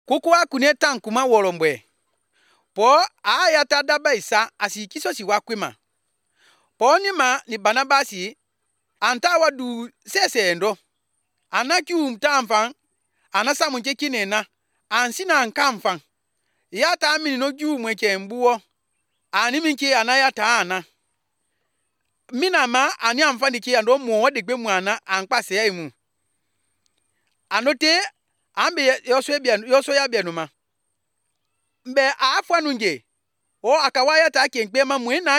Kukua kuneta nkuma wolombwe. Po ayata daba isa asi kiso si wakwima. Po nima ni Barnabasi anta wadu sese endo. Anaki umtamfan anasa munche kinena ansina ankamfan. Yata amini no ju mweche mbuo. Ani minki anayata ana. Mina ma ani amfani ki ando mo de gbe mu ana anpase ya imu. Anote ambe yoso ya bianuma. Mbe afwa nunje. O akawaya ta kenkpe ma mwena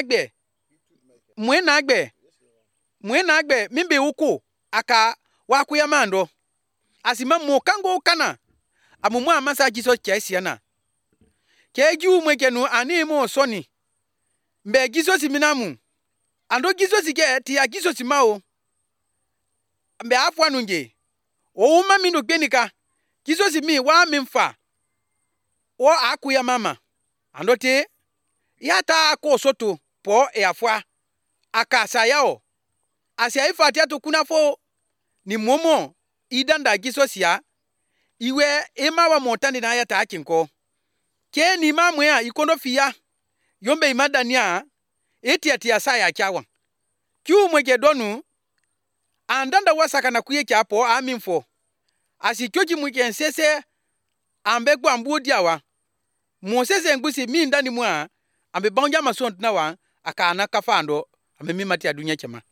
agbe mimbe uko aka wakuya mando. Asima mo kango kana. Amumu amasa jiso chesiana. Keju mwekenu ani mo soni. Mbe jiso siminamu. Ando jiso sike ti ya jiso simao. Mbe afwa nunje. O uma minu gbenika. Jiso simi wa mimfa. O akuya mama. Ando te. Yata ako soto. Po e afwa. Aka sayao. Asia ifati ato kunafo. Ni momo. Idanda jiso siya. Iwe ema wa montani na yata akinko. Ke ni mamwe ya ikono fiya. Yombe imadania. Eti ati asaya chawa. Kiu mwege donu. Andanda wasaka na kuye kiapo aminfo. Asi kyoji mwege nsese. Ambegwa ambu diawa. Mwosese ngusi mi ndani mwa. Ambe banja masontu na wa. Aka anaka fando. Ambe mimati ya dunya chema.